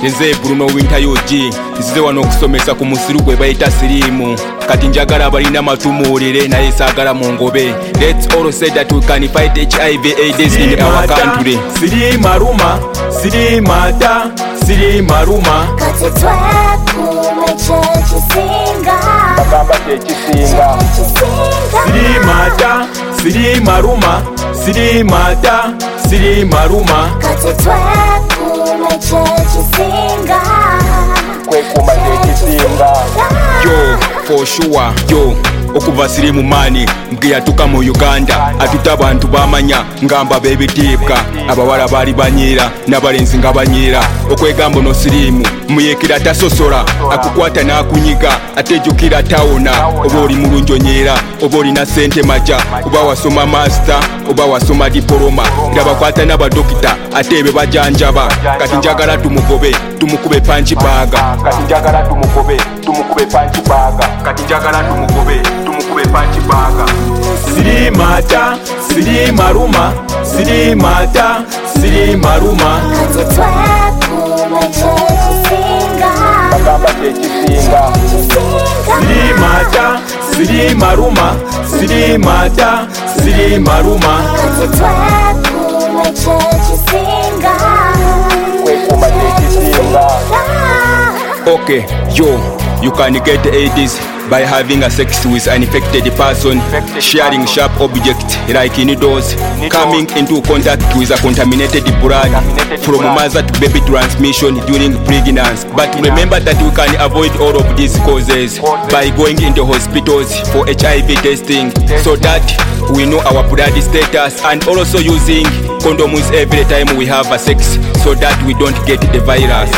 nze Bruno Winter UG nzize wano okusomesa ku musiru gwe bayita sirimu kati njagala balina matumuulire naye saagala mungobe. Let's all say that we can fight HIV/AIDS in our country. Sirimaruma, sirimata, sirimaruma kati twekume kyekisinga bagamba kyekisinga. Sirimata, sirimaruma, sirimata, sirimaruma kati twekume kyekisinga kwekuuma kyekisinga. Yo for sure yo okuva sirimu mani mbwe yatuka mu Uganda atuta abantu bamanya ngamba bebitiibwa abawala bali banyiira n'abalenzi nga banyiira okwegamba no sirimu muyekera tasosola akukwata n'akunyiga atejjukira tawona oba oli mulunjonyeera oba olina sente maja oba wasoma master oba wasoma diploma era bakwata n'abadokita ate ebe bajanjaba kati njagala tumugobe tumukube panchi baga Kati njagala tumugobe, tumukube panchi baga. kati njagala tumugobe tumukube panchi baga. Sirimata, sirimaruma, sirimata, sirimaruma kati twekume kyekisinga bagamba kyekisinga. Sirimata, sirimaruma, sirimata, sirimaruma kati twekume kyekisinga kwekuuma kyekisinga. Okay, yo, you can get AIDS by having a sex with an infected person, sharing sharp objects like needles, coming into contact with a contaminated blood from mother to baby transmission during pregnancy. But remember that we can avoid all of these causes by going into hospitals for HIV testing so that we know our blood status, and also using condoms every time we have a sex so that we don't get the virus.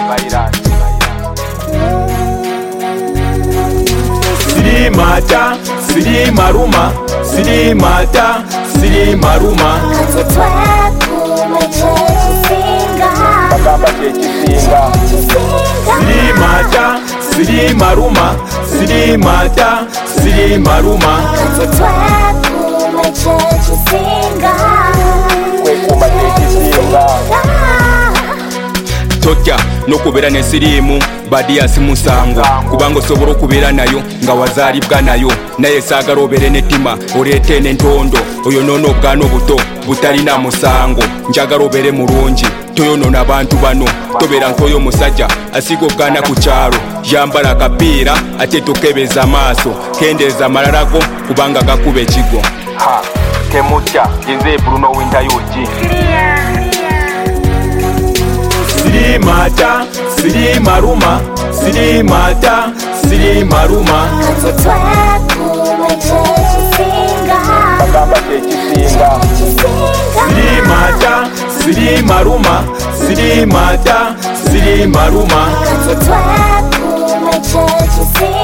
Sirimata, sirimaruma, sirimata, sirimaruma kati twekume kyekisinga bagamba kyekisinga. Sirimata, sirimaruma, sirimata, sirimaruma kati twekume kyekisinga kwekuuma kyekisinga. Tojja n'okubeera ne siriimu badiyasi musango kubanga osobola okubeera nayo nga wazaalibwa nayo naye saagala obeere n'ettima oleete n'entondo oyonoona obugaana obuto butalina musango. Njagala obeere mulungi toyonoona bantu bano tobeera nk'oyo omusajja asiga obugaana ku kyalo yambala akapiira ate tokebeza maaso kendeeza malalago kubanga gakuba ekigo. Temutya nze Bruno Winter UG. Sirimata, sirimaruma, sirimata, sirimaruma kati twekume kyekisinga bagamba kyekisinga. Sirimata, sirimaruma, sirimata, sirimaruma kati twekume kyekisinga